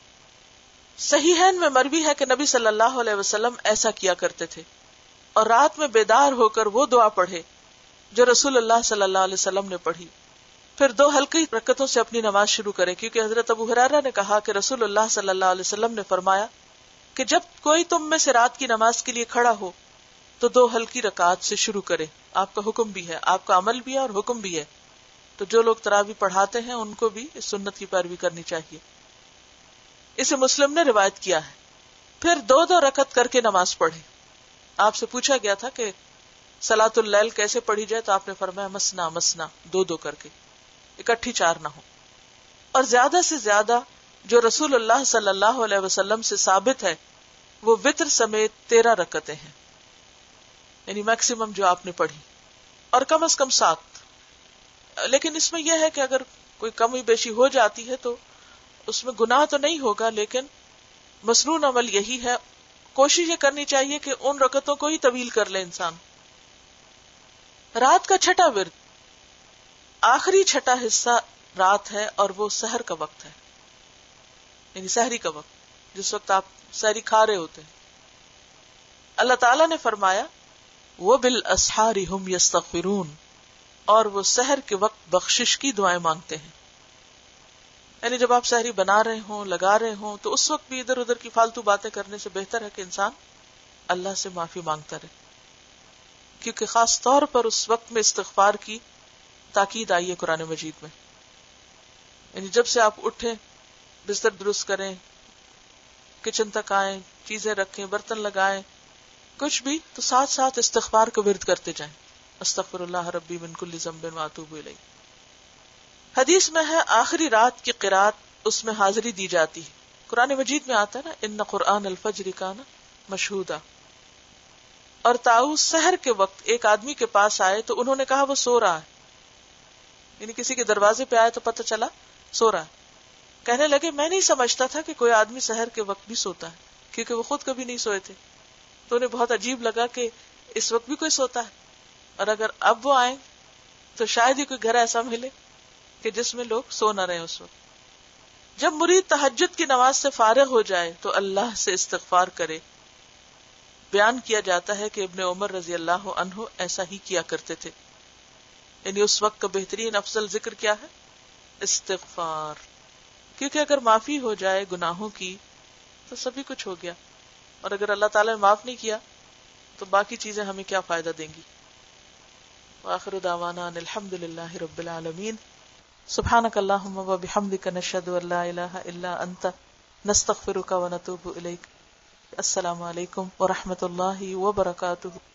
A: صحیحین میں مروی ہے کہ نبی صلی اللہ علیہ وسلم ایسا کیا کرتے تھے، اور رات میں بیدار ہو کر وہ دعا پڑھے جو رسول اللہ صلی اللہ علیہ وسلم نے پڑھی، پھر دو ہلکی رکعتوں سے اپنی نماز شروع کرے، کیونکہ حضرت ابو ہریرہ نے کہا کہ رسول اللہ صلی اللہ علیہ وسلم نے فرمایا کہ جب کوئی تم میں سے رات کی نماز کے لیے کھڑا ہو تو دو ہلکی رکعات سے شروع کرے. آپ کا حکم بھی ہے، آپ کا عمل بھی ہے اور حکم بھی ہے، تو جو لوگ تراویح پڑھاتے ہیں ان کو بھی اس سنت کی پیروی کرنی چاہیے. اسے مسلم نے روایت کیا ہے. پھر دو دو رکعت کر کے نماز پڑھے. آپ سے پوچھا گیا تھا کہ صلاۃ اللیل کیسے پڑھی جائے، تو آپ نے فرمایا مسنا مسنا، دو دو کر کے، اکٹھی چار نہ ہو. اور زیادہ سے زیادہ جو رسول اللہ صلی اللہ علیہ وسلم سے ثابت ہے وہ وتر سمیت تیرہ رکعتیں ہیں، یعنی میکسیمم جو آپ نے پڑھی، اور کم از کم سات. لیکن اس میں یہ ہے کہ اگر کوئی کمی بیشی ہو جاتی ہے تو اس میں گناہ تو نہیں ہوگا، لیکن مسنون عمل یہی ہے، کوشش یہ کرنی چاہیے کہ ان رکعتوں کو ہی طویل کر لے انسان. رات کا چھٹا ورد، آخری چھٹا حصہ رات ہے اور وہ سحر کا وقت ہے، یعنی سحری کا وقت، جس وقت آپ سحری کھا رہے ہوتے ہیں. اللہ تعالیٰ نے فرمایا وَبِالْأَسْحَارِ هُمْ يَسْتَغْفِرُونَ، اور وہ سحر کے وقت بخشش کی دعائیں مانگتے ہیں. یعنی جب آپ سحری بنا رہے ہوں، لگا رہے ہوں، تو اس وقت بھی ادھر ادھر کی فالتو باتیں کرنے سے بہتر ہے کہ انسان اللہ سے معافی مانگتا رہے، کیونکہ خاص طور پر اس وقت میں استغفار کی تاکید آئی ہے قرآن مجید میں. یعنی جب سے آپ اٹھیں، بستر درست کریں، کچن تک آئیں، چیزیں رکھیں، برتن لگائیں، کچھ بھی، تو ساتھ ساتھ استغفار کا ورد کرتے جائیں. استغفر اللہ ربی من کل ذنب واتوب الیہ. حدیث میں ہے آخری رات کی قرات اس میں حاضری دی جاتی ہے. قرآن مجید میں آتا ہے نا ان قرآن الفجر کان مشہودا. اور طاؤس سحر کے وقت ایک آدمی کے پاس آئے تو انہوں نے کہا وہ سو رہا ہے، یعنی کسی کے دروازے پہ آئے تو پتہ چلا سو رہا ہے. کہنے لگے میں نہیں سمجھتا تھا کہ کوئی آدمی سحر کے وقت بھی سوتا ہے، کیونکہ وہ خود کبھی نہیں سوئے تھے. تو انہیں بہت عجیب لگا کہ اس وقت بھی کوئی سوتا ہے، اور اگر اب وہ آئیں تو شاید ہی کوئی گھر ایسا ملے کہ جس میں لوگ سو نہ رہے اس وقت. جب مرید تہجد کی نماز سے فارغ ہو جائے تو اللہ سے استغفار کرے. بیان کیا جاتا ہے کہ ابن عمر رضی اللہ عنہ ایسا ہی کیا کرتے تھے. یعنی اس وقت کا بہترین افضل ذکر کیا ہے؟ استغفار. کیونکہ اگر معافی ہو جائے گناہوں کی تو سبھی کچھ ہو گیا، اور اگر اللہ تعالیٰ نے معاف نہیں کیا تو باقی چیزیں ہمیں کیا فائدہ دیں گی. وآخر دعوانا ان الحمد للہ رب العالمین. سبحانک اللہم و بحمدک نشہد ان لا الہ الا انت نستغفرک و نتوب الیک. السلام علیکم ورحمۃ اللہ وبرکاتہ.